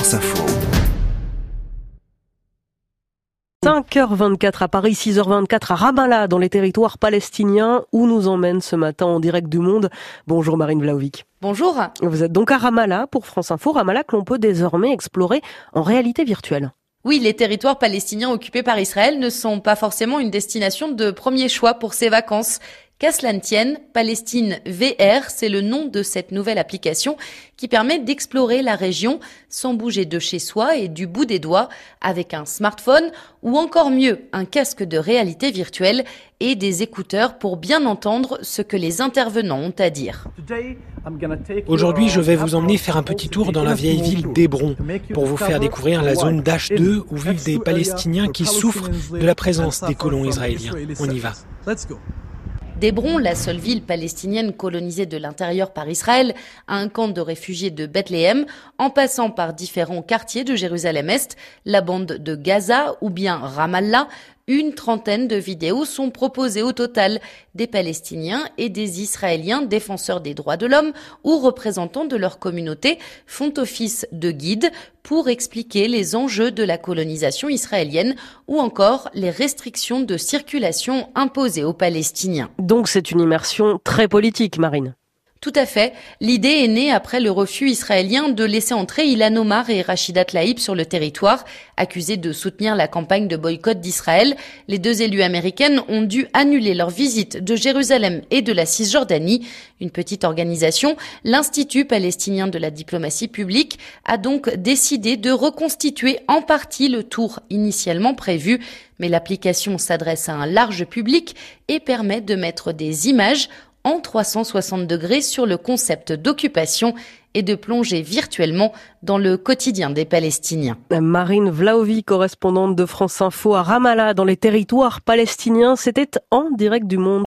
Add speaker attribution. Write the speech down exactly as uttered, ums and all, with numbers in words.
Speaker 1: France Info.
Speaker 2: cinq heures vingt-quatre à Paris, six heures vingt-quatre à Ramallah, dans les territoires palestiniens, où nous emmène ce matin en direct du monde. Bonjour Marine Vlaovic.
Speaker 3: Bonjour.
Speaker 2: Vous êtes donc à Ramallah pour France Info. Ramallah que l'on peut désormais explorer en réalité virtuelle.
Speaker 3: Oui, les territoires palestiniens occupés par Israël ne sont pas forcément une destination de premier choix pour ces vacances. Qu'à cela ne tienne, Palestine V R, c'est le nom de cette nouvelle application qui permet d'explorer la région sans bouger de chez soi et du bout des doigts avec un smartphone ou encore mieux, un casque de réalité virtuelle et des écouteurs pour bien entendre ce que les intervenants ont à dire.
Speaker 4: Aujourd'hui, je vais vous emmener faire un petit tour dans la vieille ville d'Hébron pour vous faire découvrir la zone d'H deux où vivent des Palestiniens qui souffrent de la présence des colons israéliens. On y va.
Speaker 3: D'Hébron, la seule ville palestinienne colonisée de l'intérieur par Israël, à un camp de réfugiés de Bethléem, en passant par différents quartiers de Jérusalem-Est, la bande de Gaza ou bien Ramallah, une trentaine de vidéos sont proposées au total. Des Palestiniens et des Israéliens défenseurs des droits de l'homme ou représentants de leur communauté font office de guide pour expliquer les enjeux de la colonisation israélienne ou encore les restrictions de circulation imposées aux Palestiniens.
Speaker 2: Donc c'est une immersion très politique, Marine.
Speaker 3: Tout à fait. L'idée est née après le refus israélien de laisser entrer Ilan Omar et Rachida Tlaib sur le territoire. Accusés de soutenir la campagne de boycott d'Israël, les deux élues américaines ont dû annuler leur visite de Jérusalem et de la Cisjordanie. Une petite organisation, l'Institut palestinien de la diplomatie publique, a donc décidé de reconstituer en partie le tour initialement prévu. Mais l'application s'adresse à un large public et permet de mettre des images en trois cent soixante degrés sur le concept d'occupation et de plonger virtuellement dans le quotidien des Palestiniens.
Speaker 2: Marine Vlaovic, correspondante de France Info à Ramallah, dans les territoires palestiniens, c'était en direct du monde.